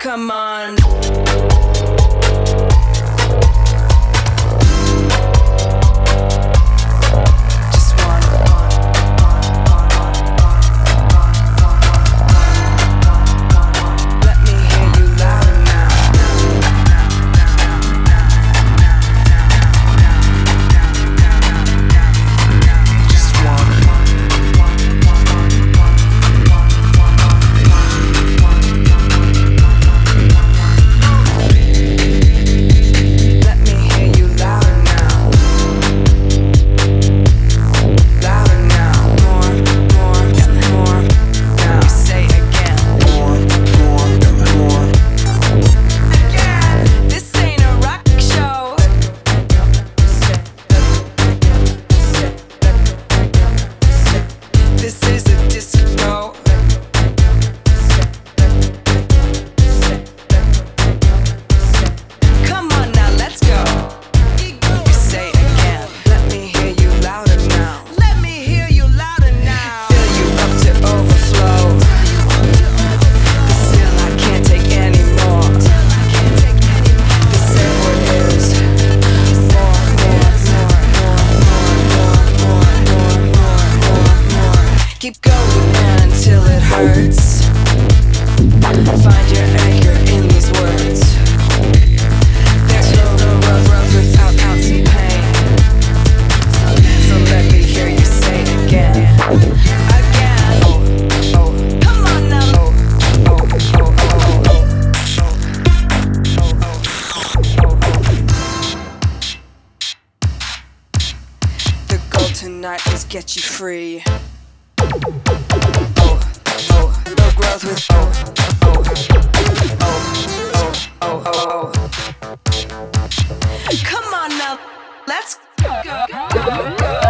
Come on. Keep going until it hurts. Find your anchor in these words. There is no growth without outs and pain. So let me hear you say again. Again. Oh, oh, come on now. Oh, oh, oh, oh, oh. The goal tonight is get you free. Oh, oh, no growth with oh, oh, oh, oh, oh, oh. Come on now, let's go.